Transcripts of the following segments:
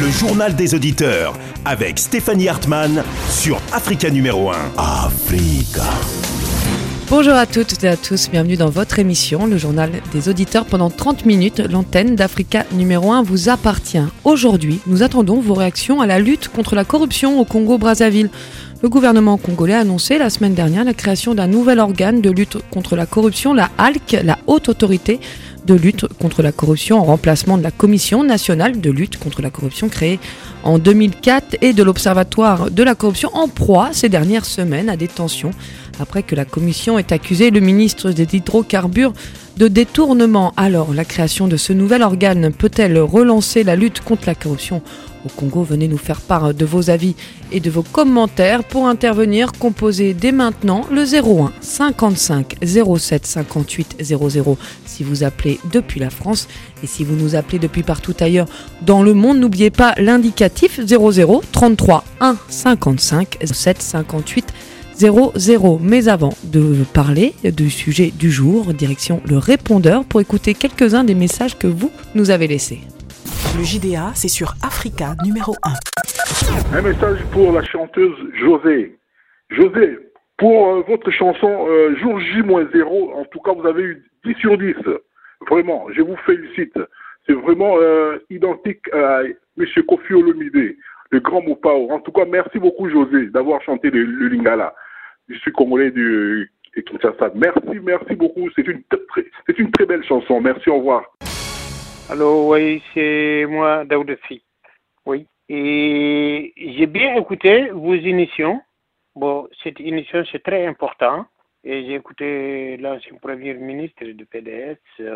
journal des auditeurs avec Stéphanie Hartmann sur Africa numéro 1. Africa. Bonjour à toutes et à tous, bienvenue dans votre émission, le journal des auditeurs. Pendant 30 minutes, l'antenne d'Africa numéro 1 vous appartient. Aujourd'hui, nous attendons vos réactions à la lutte contre la corruption au Congo-Brazzaville. Le gouvernement congolais a annoncé la semaine dernière la création d'un nouvel organe de lutte contre la corruption, la HALC, la Haute Autorité de lutte contre la corruption, en remplacement de la Commission nationale de lutte contre la corruption créée en 2004 et de l'Observatoire de la corruption en proie ces dernières semaines à des tensions après que la Commission ait accusé le ministre des Hydrocarbures de détournement. Alors, la création de ce nouvel organe peut-elle relancer la lutte contre la corruption au Congo? Venez nous faire part de vos avis et de vos commentaires. Pour intervenir, composez dès maintenant le 01 55 07 58 00 si vous appelez depuis la France. Et si vous nous appelez depuis partout ailleurs dans le monde, n'oubliez pas l'indicatif 00 33 1 55 07 58 00. Mais avant de parler du sujet du jour, direction le répondeur pour écouter quelques-uns des messages que vous nous avez laissés. Le JDA, c'est sur Africa numéro 1. Un message pour la chanteuse José. José, pour votre chanson Jour J-0, en tout cas vous avez eu 10 sur 10. Vraiment, je vous félicite. C'est vraiment identique à M. Kofi Olomide, le grand Mopao. En tout cas, merci beaucoup José d'avoir chanté le Lingala. Je suis congolais du Kinshasa. Merci beaucoup. C'est une très belle chanson. Merci, au revoir. Alors oui, c'est moi, Daoudafi. Oui. Et j'ai bien écouté vos émissions. Bon, cette émission, c'est très important. Et j'ai écouté l'ancien premier ministre du PDS,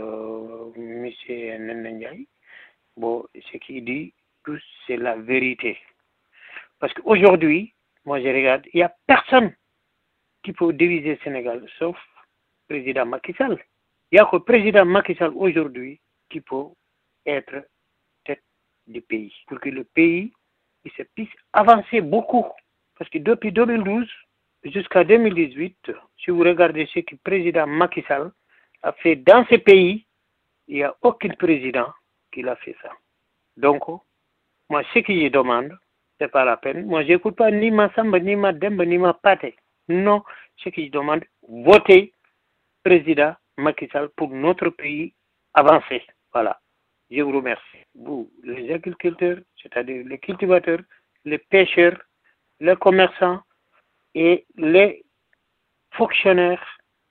M. Nenendiaï. Bon, ce qu'il dit, tout c'est la vérité. Parce qu'aujourd'hui, moi je regarde, il n'y a personne qui peut diviser le Sénégal, sauf le président Macky Sall. Il n'y a que le président Macky Sall aujourd'hui qui peut être tête du pays. Pour que le pays il se puisse avancer beaucoup. Parce que depuis 2012 jusqu'à 2018, si vous regardez ce que le président Macky Sall a fait dans ce pays, il n'y a aucun président qui a fait ça. Donc, moi, ce que je demande, ce n'est pas la peine. Moi, je n'écoute pas ni Massamba, ni Mademba, ni Mapate. Non, ce que je demande, votez président Macky Sall pour notre pays avancer. Voilà. Je vous remercie. Vous, les agriculteurs, c'est-à-dire les cultivateurs, les pêcheurs, les commerçants et les fonctionnaires,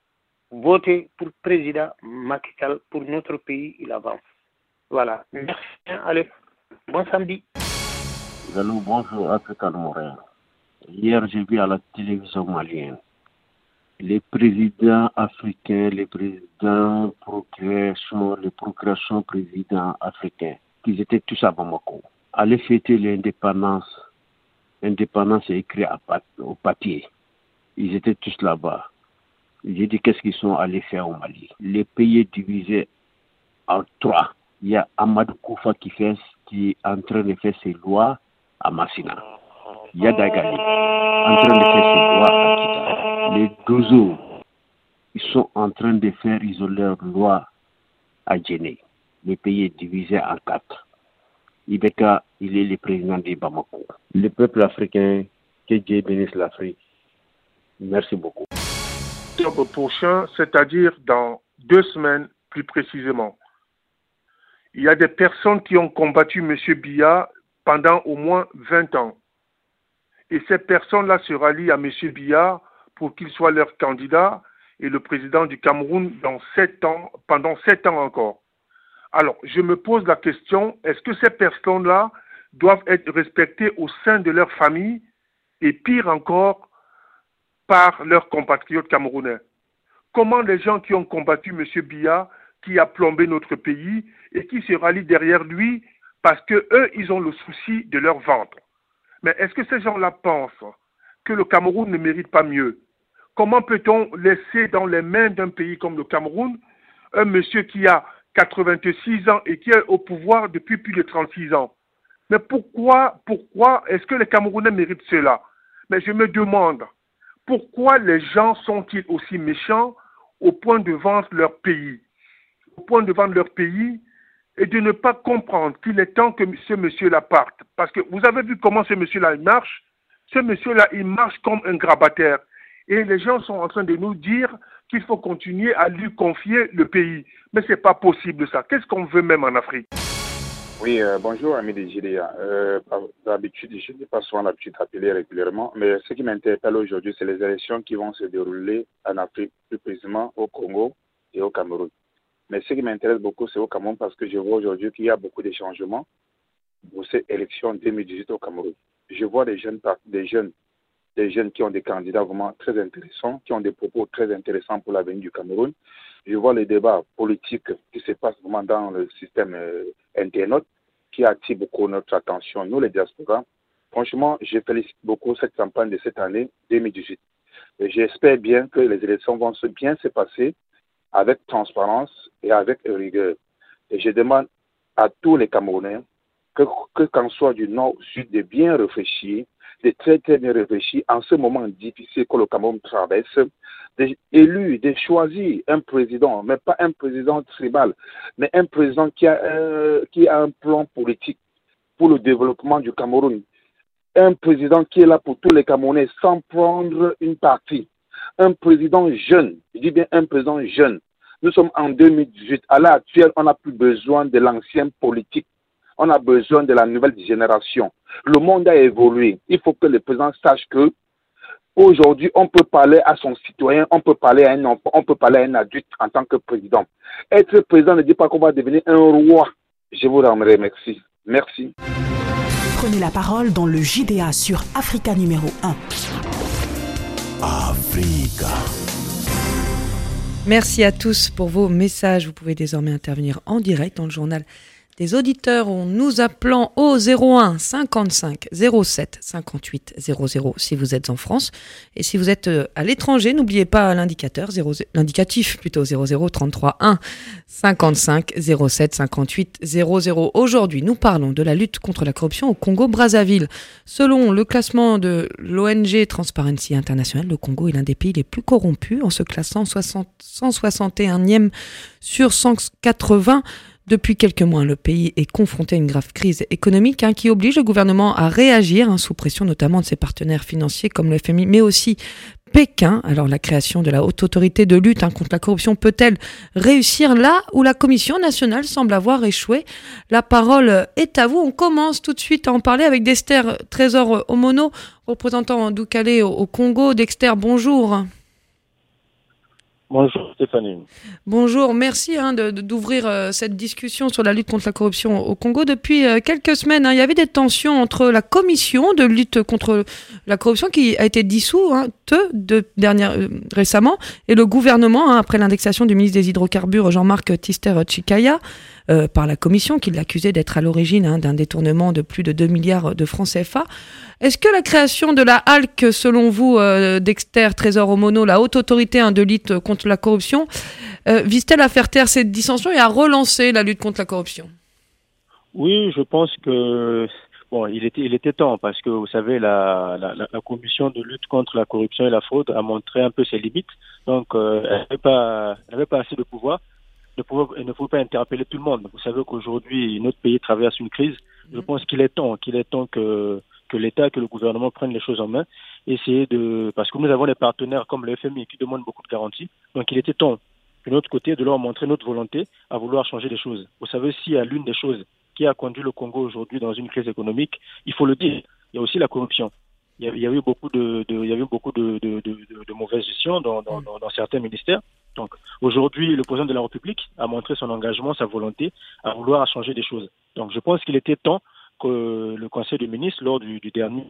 votez pour le président Macky Sall pour notre pays, il avance. Voilà. Merci. Allez, bon samedi. Allô, bonjour, Africa Montréal. Hier, j'ai vu à la télévision malienne les présidents africains, les présidents progression, les progressions présidents africains, qu'ils étaient tous à Bamako. Aller fêter l'indépendance. Indépendance est écrit au papier. Ils étaient tous là-bas. J'ai dit qu'est-ce qu'ils sont allés faire au Mali. Les pays est divisé en 3. Il y a Amadou Koufa qui est en train de faire ses lois à Massina. Il y a Dagali en train de faire ses lois à Kita. Les Dozo, ils sont en train de faire isoler leurs lois à Djenné. Le pays est divisé en 4. Ibeka, il est le président de Bamako. Le peuple africain, que Dieu bénisse l'Afrique. Merci beaucoup. Octobre prochain, c'est-à-dire dans 2 semaines plus précisément, il y a des personnes qui ont combattu M. Biya pendant au moins 20 ans. Et ces personnes-là se rallient à M. Biya pour qu'il soit leur candidat et le président du Cameroun dans 7 ans, pendant 7 ans encore. Alors, je me pose la question, est-ce que ces personnes-là doivent être respectées au sein de leur famille et pire encore, par leurs compatriotes camerounais? Comment les gens qui ont combattu M. Biya, qui a plombé notre pays et qui se rallient derrière lui parce que eux, ils ont le souci de leur ventre. Mais est-ce que ces gens-là pensent que le Cameroun ne mérite pas mieux? Comment peut-on laisser dans les mains d'un pays comme le Cameroun un monsieur qui a 86 ans et qui est au pouvoir depuis plus de 36 ans? Mais pourquoi est-ce que les Camerounais méritent cela? Mais je me demande, pourquoi les gens sont-ils aussi méchants au point de vendre leur pays? Au point de vendre leur pays et de ne pas comprendre qu'il est temps que ce monsieur-là parte. Parce que vous avez vu comment ce monsieur-là il marche. Ce monsieur-là, il marche comme un grabataire. Et les gens sont en train de nous dire qu'il faut continuer à lui confier le pays. Mais ce n'est pas possible ça. Qu'est-ce qu'on veut même en Afrique? Oui, bonjour, ami de GDA. D'habitude, je n'ai pas souvent l'habitude d'appeler régulièrement, mais ce qui m'interpelle aujourd'hui, c'est les élections qui vont se dérouler en Afrique, plus précisément au Congo et au Cameroun. Mais ce qui m'intéresse beaucoup, c'est au Cameroun parce que je vois aujourd'hui qu'il y a beaucoup de changements pour cette élection 2018 au Cameroun. Je vois des jeunes qui ont des candidats vraiment très intéressants, qui ont des propos très intéressants pour l'avenir du Cameroun. Je vois les débats politiques qui se passent vraiment dans le système internaute, qui attire beaucoup notre attention, nous les diasporas. Franchement, je félicite beaucoup cette campagne de cette année 2018. Et j'espère bien que les élections vont bien se passer avec transparence et avec rigueur. Et je demande à tous les Camerounais que qu'en soit du nord au sud, de bien réfléchir, de très très bien réfléchir en ce moment difficile que le Cameroun traverse, de choisir un président, mais pas un président tribal, mais un président qui a un plan politique pour le développement du Cameroun. Un président qui est là pour tous les Camerounais sans prendre une partie. Un président jeune, je dis bien un président jeune. Nous sommes en 2018. À l'heure actuelle, on n'a plus besoin de l'ancien politique. On a besoin de la nouvelle génération. Le monde a évolué. Il faut que le président sache que aujourd'hui, on peut parler à son citoyen, on peut parler à un enfant, on peut parler à un adulte en tant que président. Être président ne dit pas qu'on va devenir un roi. Je vous remercie. Merci. Prenez la parole dans le JDA sur Africa numéro 1. Africa. Merci à tous pour vos messages. Vous pouvez désormais intervenir en direct dans le journal des auditeurs en nous appelant au 01 55 07 58 00 si vous êtes en France. Et si vous êtes à l'étranger, n'oubliez pas l'indicatif 00 33 1 55 07 58 00. Aujourd'hui, nous parlons de la lutte contre la corruption au Congo-Brazzaville. Selon le classement de l'ONG Transparency International, le Congo est l'un des pays les plus corrompus en se classant 161e sur 180. Depuis quelques mois, le pays est confronté à une grave crise économique qui oblige le gouvernement à réagir, sous pression notamment de ses partenaires financiers comme le FMI, mais aussi Pékin. Alors la création de la haute autorité de lutte contre la corruption peut-elle réussir là où la Commission nationale semble avoir échoué? La parole est à vous. On commence tout de suite à en parler avec Dexter Trésor Omono, représentant d'Oukale au Congo. Dexter, bonjour. Bonjour Stéphanie. Bonjour, merci d'ouvrir cette discussion sur la lutte contre la corruption au Congo. Depuis quelques semaines, il y avait des tensions entre la commission de lutte contre la corruption qui a été dissoute récemment et le gouvernement après l'indexation du ministre des Hydrocarbures Jean-Marc Tister Tshikaya par la commission qui l'accusait d'être à l'origine d'un détournement de plus de 2 milliards de francs CFA. Est-ce que la création de la HALC, selon vous, Dexter Trésor Omono, la haute autorité de lutte contre la corruption, vise-t-elle à faire taire cette dissension et à relancer la lutte contre la corruption? Oui, je pense que il était temps parce que vous savez la commission de lutte contre la corruption et la fraude a montré un peu ses limites. Donc elle n'avait pas assez de pouvoir. Il ne faut pas interpeller tout le monde. Vous savez qu'aujourd'hui notre pays traverse une crise. Je pense qu'il est temps que l'État, que le gouvernement prenne les choses en main, parce que nous avons des partenaires comme le FMI qui demandent beaucoup de garanties. Donc il était temps de notre côté de leur montrer notre volonté à vouloir changer les choses. Vous savez, s'il y a l'une des choses qui a conduit le Congo aujourd'hui dans une crise économique, il faut le dire, il y a aussi la corruption. Il y a eu beaucoup de mauvaise gestion dans certains ministères. Donc aujourd'hui, le président de la République a montré son engagement, sa volonté à vouloir changer des choses. Donc je pense qu'il était temps que le Conseil des ministres, lors du dernier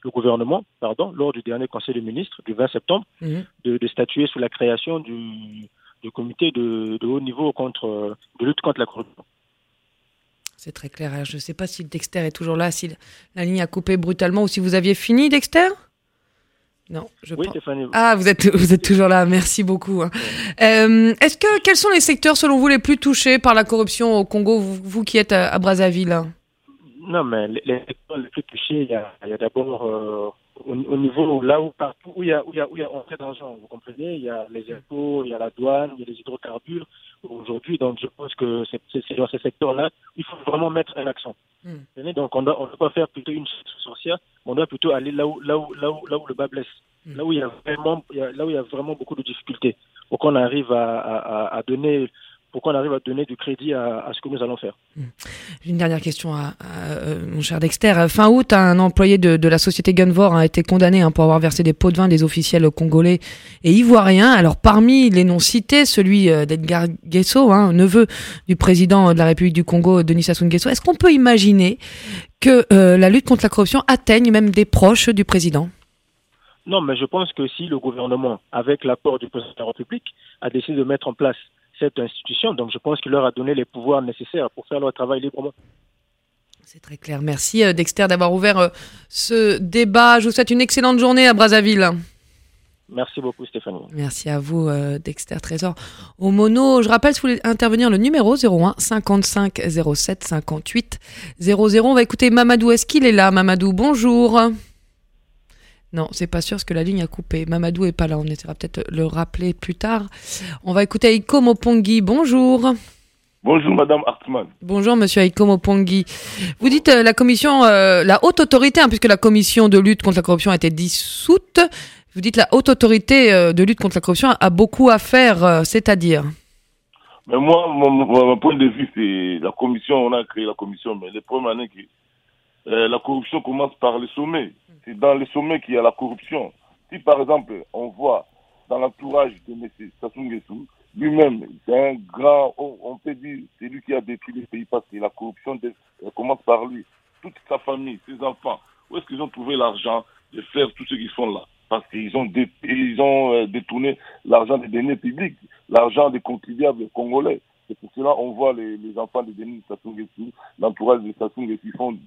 Conseil des ministres du 20 septembre, de statuer sur la création du comité de haut niveau de lutte contre la corruption. C'est très clair. Alors, je ne sais pas si Dexter est toujours là, si la ligne a coupé brutalement ou si vous aviez fini, Dexter? Non, oui, Stéphanie. Ah, vous êtes toujours là. Merci beaucoup. Quels sont les secteurs, selon vous, les plus touchés par la corruption au Congo, vous qui êtes à Brazzaville? Non, mais les secteurs les plus touchés, il y a d'abord au niveau là où partout où il y a entrée d'argent, vous comprenez, il y a les impôts, il y a la douane, il y a les hydrocarbures aujourd'hui. Donc je pense que c'est dans ces secteurs-là il faut vraiment mettre un accent. Donc on doit pas faire plutôt une sorcière, mais on doit plutôt aller là où le bas blesse, là où il y a vraiment beaucoup de difficultés, pour qu'on arrive à donner du crédit à ce que nous allons faire. Une dernière question à mon cher Dexter. Fin août, un employé de la société Gunvor a été condamné pour avoir versé des pots de vin à des officiels congolais et ivoiriens. Alors parmi les noms cités, celui d'Edgar Guesso, neveu du président de la République du Congo, Denis Sassou Nguesso. Est-ce qu'on peut imaginer que la lutte contre la corruption atteigne même des proches du président ? Non, mais je pense que si le gouvernement, avec l'accord du président de la République, a décidé de mettre en place cette institution, donc je pense qu'il leur a donné les pouvoirs nécessaires pour faire leur travail librement. C'est très clair. Merci Dexter d'avoir ouvert ce débat. Je vous souhaite une excellente journée à Brazzaville. Merci beaucoup Stéphanie. Merci à vous Dexter Trésor au mono. Je rappelle, si vous voulez intervenir, le numéro 01 55 07 58 00. On va écouter Mamadou. Est-ce qu'il est là, Mamadou? Bonjour. Non, c'est pas sûr parce que la ligne a coupé. Mamadou est pas là, on essaiera peut-être le rappeler plus tard. On va écouter Aiko Mopongi. Bonjour. Bonjour Madame Hartmann. Bonjour Monsieur Aiko Mopongi. Vous dites la commission, la haute autorité, puisque la commission de lutte contre la corruption a été dissoute. Vous dites la haute autorité de lutte contre la corruption a beaucoup à faire, c'est-à-dire? Mais moi, mon point de vue, c'est la commission, on a créé la commission, mais les premières années la corruption commence par les sommets. C'est dans les sommets qu'il y a la corruption. Si par exemple, on voit dans l'entourage de M. Sassou Nguesso, lui-même, c'est un grand, on peut dire, c'est lui qui a détruit le pays parce que la corruption commence par lui. Toute sa famille, ses enfants, où est-ce qu'ils ont trouvé l'argent de faire tout ce qu'ils font là? Parce qu'ils ont détourné l'argent des deniers publics, l'argent des contribuables congolais. C'est pour cela qu'on voit les enfants de Denis Sassou Nguesso, l'entourage de Sassou Nguesso,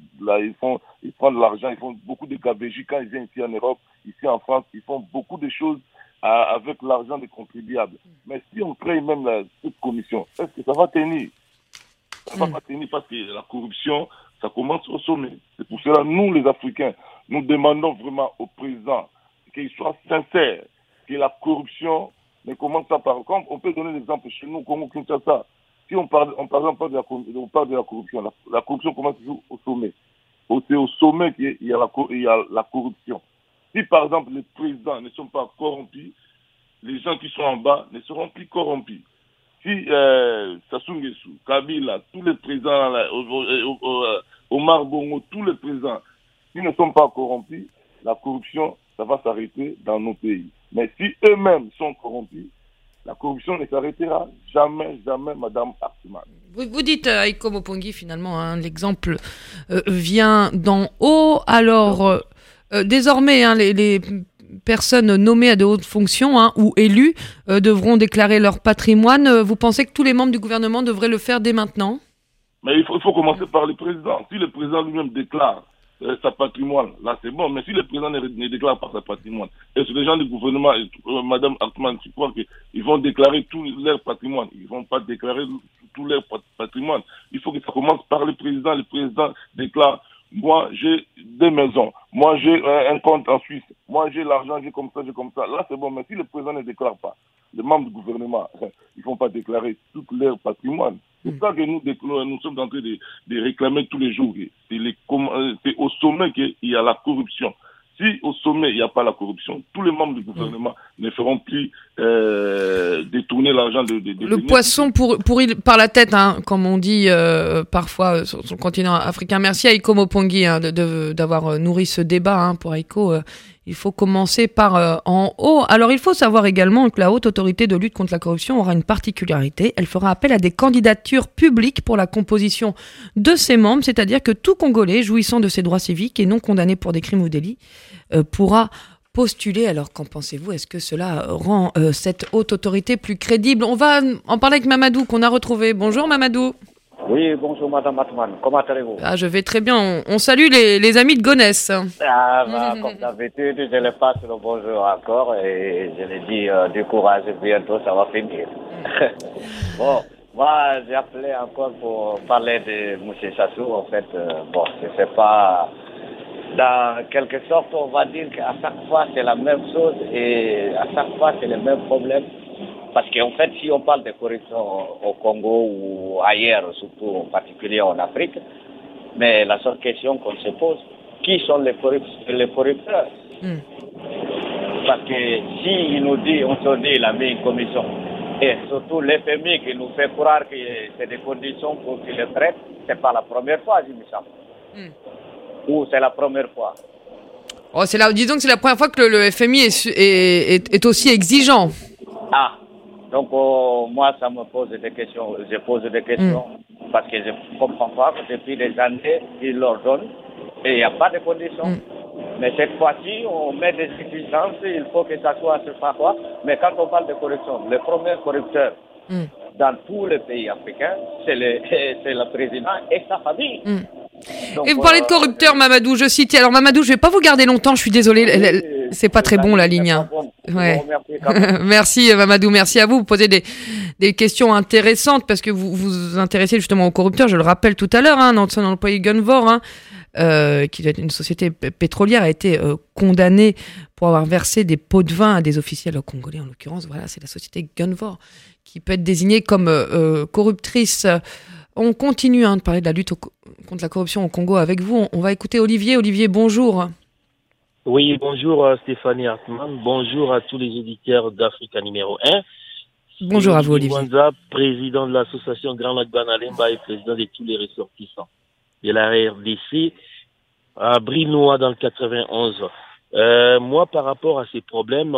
ils prennent de l'argent, ils font beaucoup de gabegies quand ils viennent ici en Europe, ici en France, ils font beaucoup de choses avec l'argent des contribuables. Mais si on crée même cette commission, est-ce que ça va tenir? Ça va pas tenir parce que la corruption, ça commence au sommet. C'est pour cela, nous les Africains, nous demandons vraiment au président qu'il soit sincère, que la corruption ne commence pas par... Comme on peut donner l'exemple chez nous, Congo-Kinshasa. Si on parle de la corruption, la corruption commence toujours au sommet. C'est au sommet qu'il y a la corruption. Si par exemple les présidents ne sont pas corrompus, les gens qui sont en bas ne seront plus corrompus. Si Sassou Nguesso, Kabila, tous les présidents, Omar Bongo, tous les présidents, s'ils ne sont pas corrompus, la corruption, ça va s'arrêter dans nos pays. Mais si eux-mêmes sont corrompus, la corruption ne s'arrêtera jamais, Madame Hartmann. Vous dites, Aiko Mopongi, finalement, l'exemple vient d'en haut. Alors, désormais, les personnes nommées à de hautes fonctions ou élues devront déclarer leur patrimoine. Vous pensez que tous les membres du gouvernement devraient le faire dès maintenant? Mais il faut commencer par le président. Si le président lui-même déclare sa patrimoine, là c'est bon, mais si le président ne déclare pas sa patrimoine, et les gens du gouvernement, Madame Hartmann, je crois qu'ils vont déclarer tout leur patrimoine, ils ne vont pas déclarer tout leur patrimoine. Il faut que ça commence par le président déclare, moi j'ai des maisons, moi j'ai un compte en Suisse, moi j'ai l'argent, j'ai comme ça, là c'est bon, mais si le président ne déclare pas, les membres du gouvernement, ils ne vont pas déclarer tout leur patrimoine. C'est ça que nous sommes en train de réclamer tous les jours. C'est au sommet qu'il y a la corruption. Si au sommet il n'y a pas la corruption, tous les membres du gouvernement ne feront plus détourner l'argent de le poisson pourri par la tête, comme on dit parfois sur le continent africain. Merci à Aiko Mopongi d'avoir nourri ce débat. Pour Aiko, il faut commencer par en haut. Alors il faut savoir également que la haute autorité de lutte contre la corruption aura une particularité. Elle fera appel à des candidatures publiques pour la composition de ses membres, c'est-à-dire que tout Congolais jouissant de ses droits civiques et non condamné pour des crimes ou délits pourra postuler. Alors qu'en pensez-vous? Est-ce que cela rend cette haute autorité plus crédible? On va en parler avec Mamadou qu'on a retrouvé. Bonjour Mamadou. Oui, bonjour Madame Hartmann. Comment allez-vous? Je vais très bien. On salue les amis de Gonesse. Comme d'habitude, je les passe le bonjour encore et je les dis du courage, bientôt ça va finir. Bon, moi j'ai appelé encore pour parler de M. Sassou. En fait, je sais pas dans quelque sorte, on va dire qu'à chaque fois, c'est la même chose et à chaque fois, c'est le même problème. Parce qu'en fait, si on parle de corruption au Congo ou ailleurs, surtout en particulier en Afrique, mais la seule question qu'on se pose, qui sont les corrupteurs? Parce que si il nous dit, aujourd'hui, il a mis une commission, et surtout l'FMI qui nous fait croire que c'est des conditions pour qu'il le traite, c'est pas la première fois, je me sens. Ou c'est la première fois? Disons que c'est la première fois que le FMI est aussi exigeant. Ah, donc moi, ça me pose des questions. Je pose des questions parce que je ne comprends pas que depuis des années, ils leur donnent et il n'y a pas de conditions. Mais cette fois-ci, on met des exigences, il faut que ça soit ce pas quoi. Mais quand on parle de corruption, le premier corrupteur dans tous les pays africains, c'est le président et sa famille. Donc, et vous parlez de corrupteur, Mamadou, je cite. Alors Mamadou, je vais pas vous garder longtemps, je suis désolée, c'est pas très bon la ligne. Bon. Ouais. Merci Mamadou, merci à vous. Vous posez des questions intéressantes parce que vous vous intéressez justement aux corrupteurs. Je le rappelle tout à l'heure, dans le pays Gunvor, qui est une société pétrolière, a été condamnée pour avoir versé des pots de vin à des officiels congolais. En l'occurrence, voilà, c'est la société Gunvor qui peut être désignée comme corruptrice. On continue de parler de la lutte contre la corruption au Congo avec vous. On va écouter Olivier. Olivier, bonjour. Oui, bonjour Stéphanie Hartmann. Bonjour à tous les éditeurs d'Africa numéro 1. Bonjour à vous, Olivier. Wanza, président de l'association Grand Lac Banalemba et président de tous les ressortissants de la RDC à Brinois dans le 91. Moi, par rapport à ces problèmes,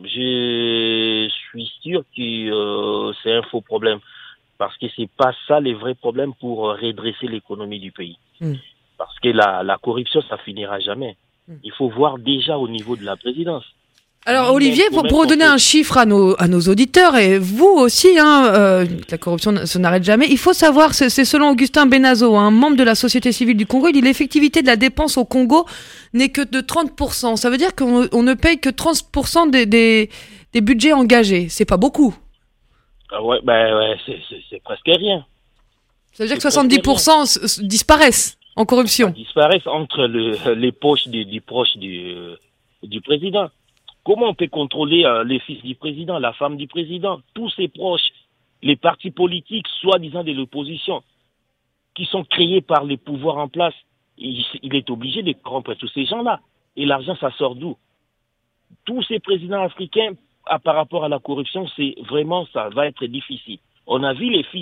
je suis sûr que c'est un faux problème. Parce que c'est pas ça les vrais problèmes pour redresser l'économie du pays. Parce que la corruption, ça finira jamais. Il faut voir déjà au niveau de la présidence. Alors Olivier, pour redonner un chiffre à nos auditeurs, et vous aussi, la corruption ne se n'arrête jamais, il faut savoir, c'est selon Augustin Benazo, un membre de la société civile du Congo, il dit l'effectivité de la dépense au Congo n'est que de 30%. Ça veut dire qu'on ne paye que 30% des budgets engagés. C'est pas beaucoup. Ouais, c'est presque rien. Ça veut dire que 70% disparaissent en corruption. Disparaissent entre les poches du proche du président. Comment on peut contrôler les fils du président, la femme du président, tous ses proches, les partis politiques, soi-disant de l'opposition, qui sont créés par les pouvoirs en place? Il est obligé de corrompre tous ces gens-là. Et l'argent, ça sort d'où? Tous ces présidents africains, par rapport à la corruption, c'est vraiment, ça va être difficile. On a vu les fils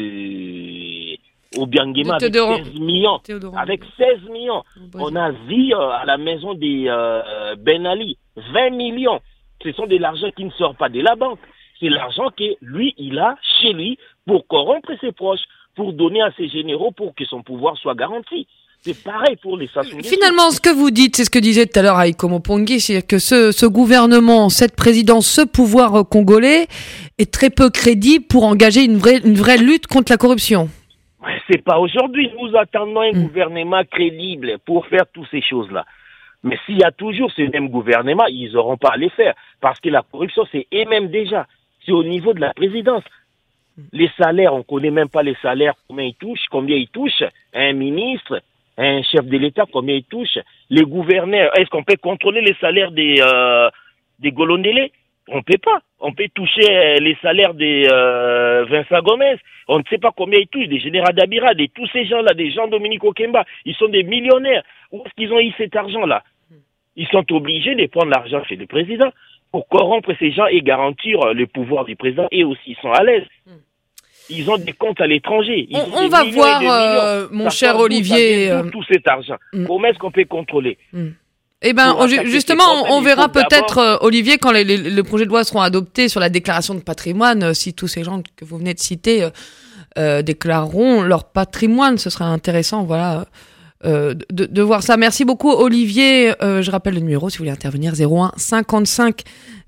de Obiangema avec 16 millions. Avec 16 millions. On a vu à la maison des Ben Ali, 20 millions. Ce sont de l'argent qui ne sort pas de la banque. C'est l'argent que lui, il a chez lui pour corrompre ses proches, pour donner à ses généraux pour que son pouvoir soit garanti. C'est pareil pour les Sassou Nguesso. Finalement, ce que vous dites, c'est ce que disait tout à l'heure Aïko Mopongi, c'est que ce gouvernement, cette présidence, ce pouvoir congolais est très peu crédible pour engager une vraie lutte contre la corruption. C'est pas aujourd'hui. Nous attendons un gouvernement crédible pour faire toutes ces choses-là. Mais s'il y a toujours ce même gouvernement, ils n'auront pas à les faire. Parce que la corruption, c'est eux-mêmes déjà. C'est au niveau de la présidence. Les salaires, on connaît même pas les salaires, combien ils touchent un ministre, un chef de l'État, combien il touche. Les gouverneurs, est-ce qu'on peut contrôler les salaires des Golondélé? On peut pas. On peut toucher les salaires des Vincent Gomez. On ne sait pas combien ils touchent, des généraux d'Abira, de tous ces gens-là, des Jean-Dominique Okemba. Ils sont des millionnaires. Où est-ce qu'ils ont eu cet argent-là? Ils sont obligés de prendre l'argent chez le président pour corrompre ces gens et garantir le pouvoir du président. Et aussi, ils sont à l'aise. Ils ont des comptes à l'étranger. On va voir, mon cher Olivier. Tout cet argent. Comment est-ce qu'on peut contrôler? Eh ben, justement, on verra peut-être, Olivier, quand les projets de loi seront adoptés sur la déclaration de patrimoine, si tous ces gens que vous venez de citer déclareront leur patrimoine, ce sera intéressant, voilà, de voir ça. Merci beaucoup, Olivier. Je rappelle le numéro si vous voulez intervenir, 01 55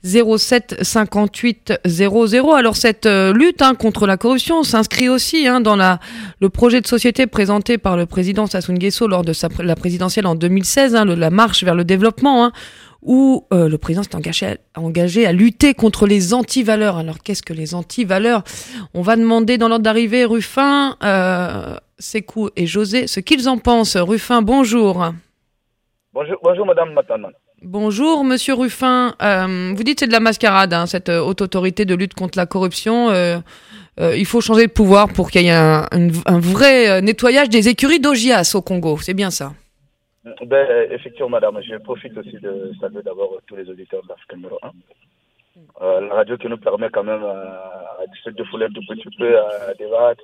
07 58 00. Alors cette lutte contre la corruption s'inscrit aussi dans le projet de société présenté par le président Sassou Nguesso lors de la présidentielle en 2016, la marche vers le développement, où le président s'est engagé à lutter contre les anti-valeurs. Alors qu'est-ce que les anti-valeurs? On va demander dans l'ordre d'arrivée Ruffin, Sékou et José ce qu'ils en pensent. Ruffin, bonjour. Bonjour Madame Matanan. Bonjour Monsieur Ruffin. Vous dites que c'est de la mascarade, hein, cette haute autorité de lutte contre la corruption. Il faut changer de pouvoir pour qu'il y ait un vrai nettoyage des écuries d'Augias au Congo. C'est bien ça? Effectivement Madame, je profite aussi de saluer d'abord tous les auditeurs d'Afrique numéro 1. La radio qui nous permet quand même à se défouler un tout petit peu, à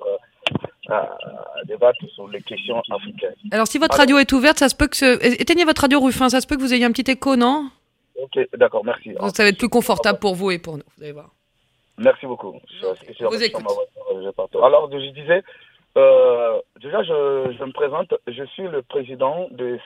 débattre sur les questions africaines. Alors si votre radio est ouverte, ça se peut que... Éteignez votre radio Ruffin, ça se peut que vous ayez un petit écho, non? Ok, d'accord, merci. Ça va être plus confortable pour vous et pour nous, vous allez voir. Merci beaucoup. Je vous écoute. Alors je disais, déjà je me présente, je suis le président de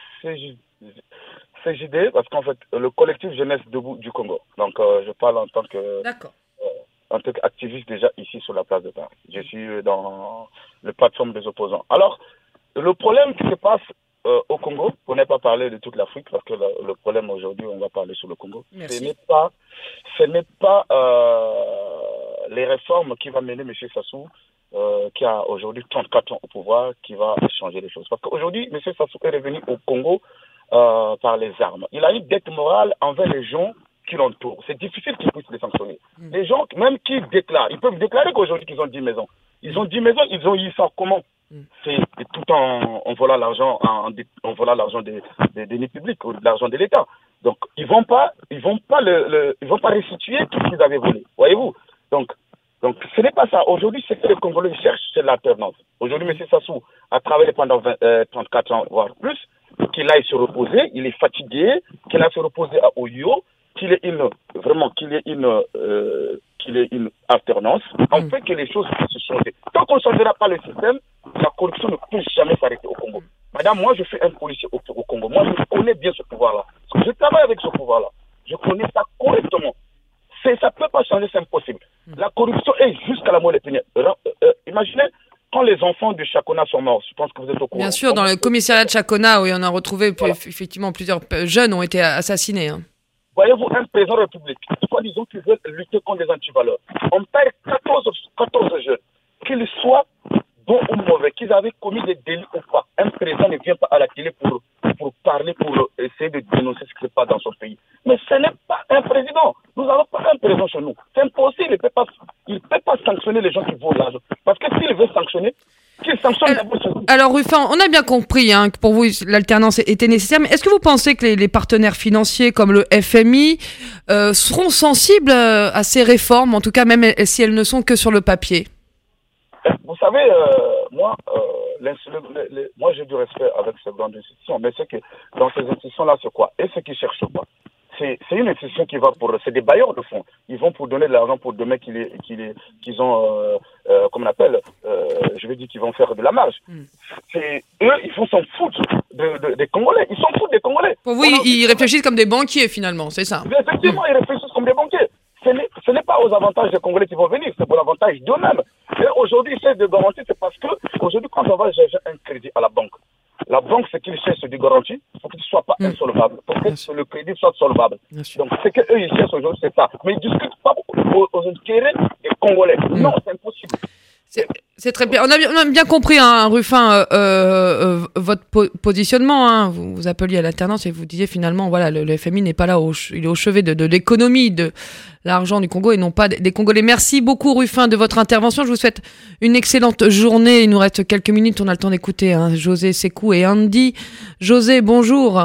CJD, parce qu'en fait, le collectif Jeunesse Debout du Congo. Donc, je parle en tant qu'activiste déjà ici sur la place de Paris. Je suis dans le plateforme des opposants. Alors, le problème qui se passe au Congo, pour ne pas parler de toute l'Afrique, parce que le problème aujourd'hui, on va parler sur le Congo. Merci. Ce n'est pas les réformes qui va mener M. Sassou, qui a aujourd'hui 34 ans au pouvoir, qui va changer les choses. Parce qu'aujourd'hui, M. Sassou est revenu au Congo par les armes. Il a une dette morale envers les gens qui l'entourent. C'est difficile qu'ils puissent les sanctionner. Les gens, même qui déclarent, ils peuvent déclarer qu'aujourd'hui qu'ils ont 10 maisons. Ils ont 10 maisons, ils ont eu ça comment? C'est tout en volant l'argent, en volant l'argent des deniers publics ou de l'argent de l'État. Donc ils vont pas restituer tout ce qu'ils avaient volé. Voyez-vous? Donc ce n'est pas ça. Aujourd'hui, ce que les Congolais cherchent, c'est l'alternance. Aujourd'hui, M. Sassou a travaillé pendant 34 ans, voire plus, qu'il aille se reposer, il est fatigué, qu'il aille se reposer à Oyo, qu'il ait une alternance, afin que les choses puissent se changer. Tant qu'on ne changera pas le système, la corruption ne peut jamais s'arrêter au Congo. Madame, moi je suis un policier au Congo. Moi je connais bien ce pouvoir-là. Parce que je travaille avec ce pouvoir-là. Je connais ça correctement. Ça ne peut pas changer, c'est impossible. La corruption est jusqu'à la mort des pénibles. Imaginez quand les enfants de Chakona sont morts. Je pense que vous êtes au courant. Bien sûr, dans le commissariat de Chakona, où on a retrouvé effectivement plusieurs jeunes ont été assassinés. Hein. Voyez-vous, un président de la République, soi-disant qu'ils veulent lutter contre les antivaleurs. On perd 14 jeunes, qu'ils soient bons ou mauvais, qu'ils avaient commis des délits ou pas. Un président ne vient pas à la télé pour parler, pour essayer de dénoncer ce qui se passe dans son pays. Mais ce n'est pas un président. Nous n'avons pas un président chez nous. C'est impossible. Il ne peut pas sanctionner les gens qui volent l'argent. Parce que s'il veut sanctionner, qu'il sanctionne d'abord. Alors Ruffin, on a bien compris que pour vous l'alternance était nécessaire, mais est-ce que vous pensez que les partenaires financiers comme le FMI seront sensibles à ces réformes, en tout cas même si elles ne sont que sur le papier? Vous savez, moi j'ai du respect avec ces grandes institutions, mais c'est que dans ces institutions-là, c'est quoi? Et ce qu'ils cherchent pas. C'est une institution qui va c'est des bailleurs de fonds. Ils vont pour donner de l'argent pour demain qu'ils ont, comme on appelle, je vais dire qu'ils vont faire de la marge. Eux, ils vont s'en foutre des Congolais. Ils s'en foutent des Congolais. Pour vous, ils réfléchissent comme des banquiers finalement, c'est ça? Effectivement, ils réfléchissent comme des banquiers. Ce n'est pas aux avantages des Congolais qui vont venir, c'est pour l'avantage d'eux-mêmes. Et aujourd'hui, ils cherchent de garantie, c'est parce que aujourd'hui, quand on va chercher un crédit à la banque, ce qu'ils cherchent, c'est des garanties pour qu'il ne soit pas insolvable, pour que le crédit soit solvable. Donc, ce qu'eux, ils cherchent aujourd'hui, c'est ça. Mais ils ne discutent pas aux intérêts des Congolais. Non, c'est impossible. C'est très bien. On a bien compris, Ruffin, votre positionnement. Hein. Vous appeliez à l'alternance et vous disiez finalement, voilà, le FMI n'est pas là, il est au chevet de l'économie de l'argent du Congo et non pas des Congolais. Merci beaucoup, Ruffin, de votre intervention. Je vous souhaite une excellente journée. Il nous reste quelques minutes. On a le temps d'écouter José Sekou et Andy. José, bonjour.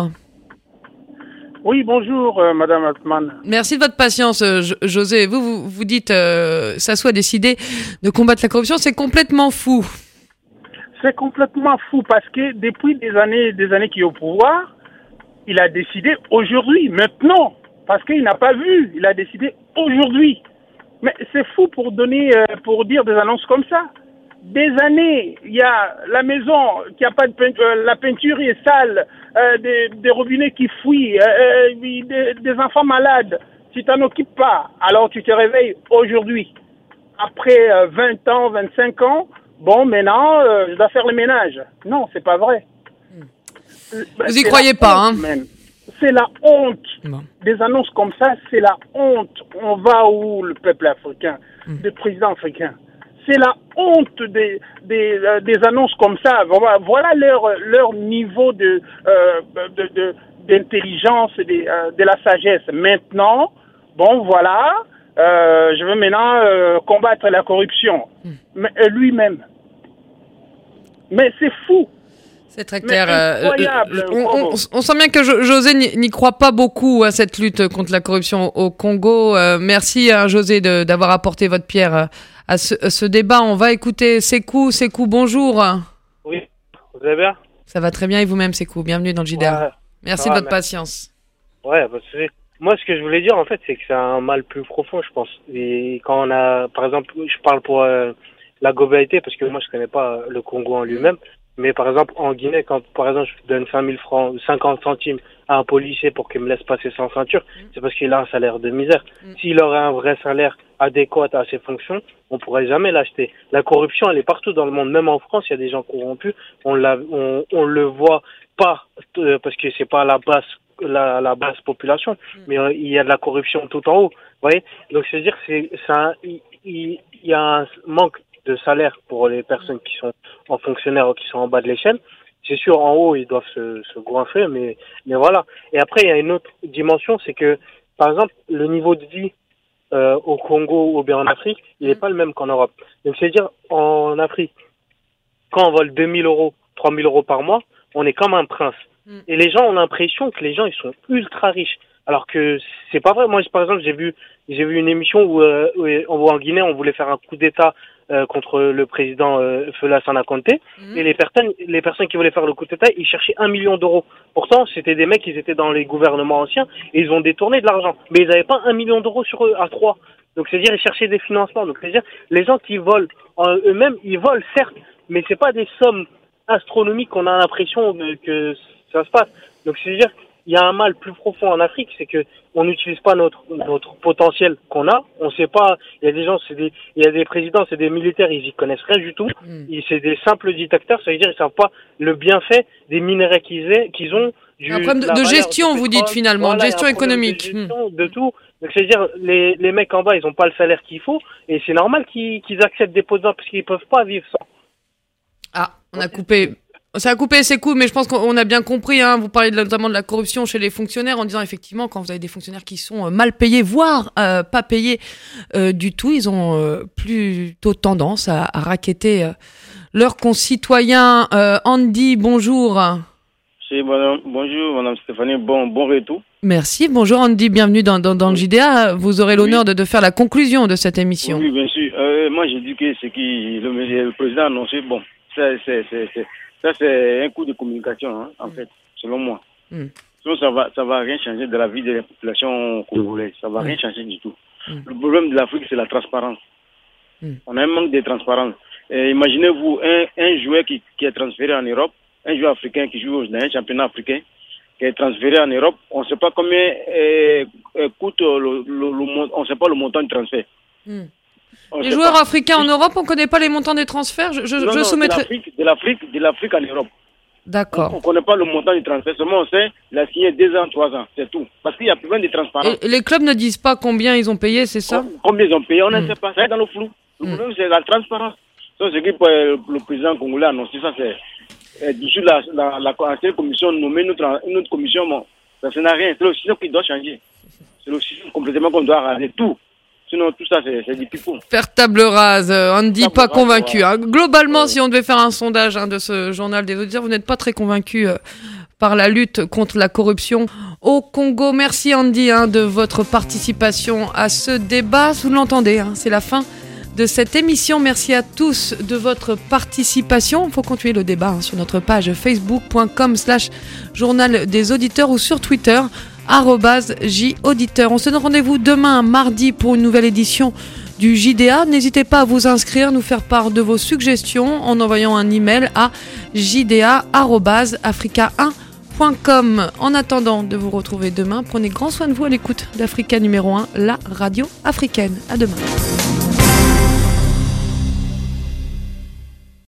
Oui, bonjour, Madame Altman. Merci de votre patience, José. Vous dites, Sassou a décidé de combattre la corruption. C'est complètement fou. C'est complètement fou parce que depuis des années qu'il est au pouvoir, il a décidé aujourd'hui, maintenant, parce qu'il n'a pas vu, il a décidé aujourd'hui. Mais c'est fou pour dire des annonces comme ça. Des années, il y a la maison qui a pas de peinture, la peinture est sale, des robinets qui fuient, des enfants malades. Tu t'en occupes pas, alors tu te réveilles aujourd'hui. Après 20 ans, 25 ans, bon, maintenant, je dois faire le ménage. Non, c'est pas vrai. Vous y croyez pas, honte, c'est la honte. Bon. Des annonces comme ça, c'est la honte. On va où, le peuple africain, des présidents africains? C'est la honte des annonces comme ça. Voilà leur niveau de d'intelligence, de la sagesse. Maintenant, bon, voilà, je veux maintenant combattre la corruption. Mais lui-même. Mais c'est fou. C'est très clair. Incroyable. On sent bien que José n'y croit pas beaucoup à cette lutte contre la corruption au Congo. Merci José d'avoir apporté votre pierre à ce débat. On va écouter Sekou. Sekou, bonjour. Oui, vous allez bien? Ça va très bien et vous-même Sekou, bienvenue dans le JDA. Ouais, merci de votre patience. Ouais, parce que moi ce que je voulais dire en fait c'est que c'est un mal plus profond je pense. Et quand on a, par exemple, je parle pour la globalité parce que moi je connais pas le Congo en lui-même. Mais par exemple, en Guinée, quand par exemple je donne 5000 francs, 50 centimes à un policier pour qu'il me laisse passer sans ceinture, c'est parce qu'il a un salaire de misère. S'il aurait un vrai salaire adéquat à ses fonctions, on pourrait jamais l'acheter. La corruption, elle est partout dans le monde. Même en France, il y a des gens corrompus. On le voit pas parce que c'est pas la basse population, mais il y a de la corruption tout en haut. Vous voyez? Donc c'est-à-dire il y a un manque de salaire pour les personnes qui sont en fonctionnaire ou qui sont en bas de l'échelle. C'est sûr, en haut, ils doivent se goinfrer, mais voilà. Et après, il y a une autre dimension, c'est que, par exemple, le niveau de vie au Congo ou bien en Afrique, il n'est pas le même qu'en Europe. Donc, c'est-à-dire, en Afrique, quand on vole 2000 euros, 3000 euros par mois, on est comme un prince. Et les gens ont l'impression que les gens, ils sont ultra riches. Alors que c'est pas vrai. Moi, par exemple, j'ai vu une émission où en Guinée, on voulait faire un coup d'État contre le président Feu Lassana Conté, et les personnes qui voulaient faire le coup d'État, ils cherchaient 1 million d'euros. Pourtant, c'était des mecs qui étaient dans les gouvernements anciens et ils ont détourné de l'argent. Mais ils n'avaient pas 1 million d'euros sur eux à 3. Donc c'est-à-dire ils cherchaient des financements. Donc c'est-à-dire les gens qui volent eux-mêmes, ils volent certes, mais c'est pas des sommes astronomiques qu'on a l'impression que ça se passe. Donc c'est-à-dire il y a un mal plus profond en Afrique, c'est que on n'utilise pas notre potentiel qu'on a. On sait pas. Il y a des gens, il y a des présidents, c'est des militaires, ils y connaissent rien du tout. C'est des simples dictateurs, ça veut dire ils savent pas le bienfait des minerais qu'ils ont. Un problème de gestion, vous dites finalement, de gestion économique. De gestion, de tout. Donc c'est-à-dire les mecs en bas, ils ont pas le salaire qu'il faut, et c'est normal qu'ils acceptent des postes parce qu'ils peuvent pas vivre sans. Ah, on a coupé. Ça a coupé ses coups, mais je pense qu'on a bien compris. Vous parlez notamment de la corruption chez les fonctionnaires, en disant effectivement, quand vous avez des fonctionnaires qui sont mal payés, voire pas payés du tout, ils ont plutôt tendance à racketter leurs concitoyens. Andy, bonjour. Bonjour, Madame Stéphanie. Bon retour. Merci. Bonjour Andy, bienvenue dans le JDA. Vous aurez l'honneur de faire la conclusion de cette émission. Oui, bien sûr. Moi, j'ai dit que ce qui le président a annoncé, bon, ça, c'est un coup de communication, en fait, selon moi. Sinon, ça va rien changer de la vie de la population congolaise. Ça va rien changer du tout. Le problème de l'Afrique, c'est la transparence. On a un manque de transparence. Imaginez-vous un joueur qui est transféré en Europe, un joueur africain qui joue dans un championnat africain, qui est transféré en Europe. On ne sait pas combien coûte on ne sait pas le montant du transfert. Les joueurs africains en Europe, on ne connaît pas les montants des transferts. Je soumettrai... de l'Afrique en Europe. D'accord. On ne connaît pas le montant du transfert. Seulement on sait, il a signé 2 ans, 3 ans, c'est tout. Parce qu'il y a besoin de transparence. Et les clubs ne disent pas combien ils ont payé, c'est ça? Combien ils ont payé, on ne sait pas. Ça est dans le flou. Le problème, c'est la transparence. Ça, c'est que le président congolais a annoncé ça, c'est d'ici la commission nommer une autre commission. Bon, ça n'a rien. C'est le système qui doit changer. C'est le système complètement qu'on doit arranger tout. Sinon, tout ça, c'est du pipeau. Faire table rase, Andy, pas convaincu. Globalement, si on devait faire un sondage de ce journal des auditeurs, vous n'êtes pas très convaincu par la lutte contre la corruption au Congo. Merci Andy de votre participation à ce débat. Vous l'entendez, c'est la fin de cette émission. Merci à tous de votre participation. Il faut continuer le débat sur notre page facebook.com/journal des auditeurs ou sur Twitter @JAuditeur. On se donne rendez-vous demain mardi pour une nouvelle édition du JDA. N'hésitez pas à vous inscrire, nous faire part de vos suggestions en envoyant un email à jda@africa1.com. En attendant de vous retrouver demain, prenez grand soin de vous à l'écoute d'Africa numéro 1, la radio africaine. À demain.